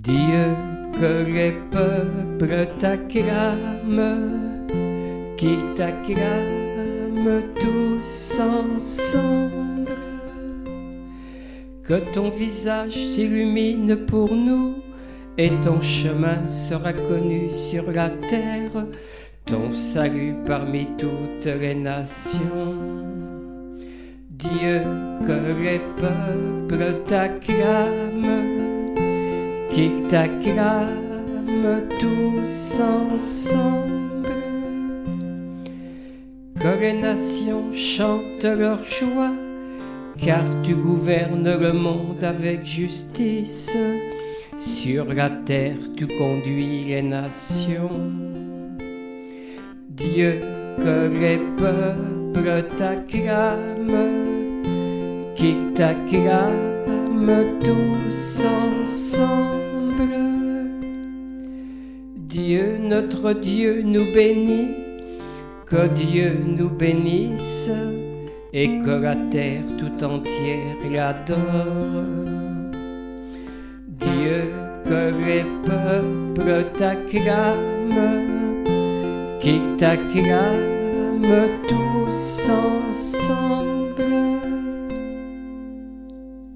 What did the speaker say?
Dieu, que les peuples t'acclament, qu'ils t'acclament tous ensemble. Que ton visage s'illumine pour nous, et ton chemin sera connu sur la terre, ton salut parmi toutes les nations. Dieu, que les peuples t'acclament, qu'ils t'acclament tous ensemble. Que les nations chantent leur joie, car tu gouvernes le monde avec justice. Sur la terre tu conduis les nations. Dieu, que les peuples t'acclament, qu'ils t'acclament tous ensemble. Dieu, notre Dieu, nous bénit, que Dieu nous bénisse et que la terre tout entière l'adore. Dieu, que les peuples t'acclament, qu'ils t'acclament tous ensemble.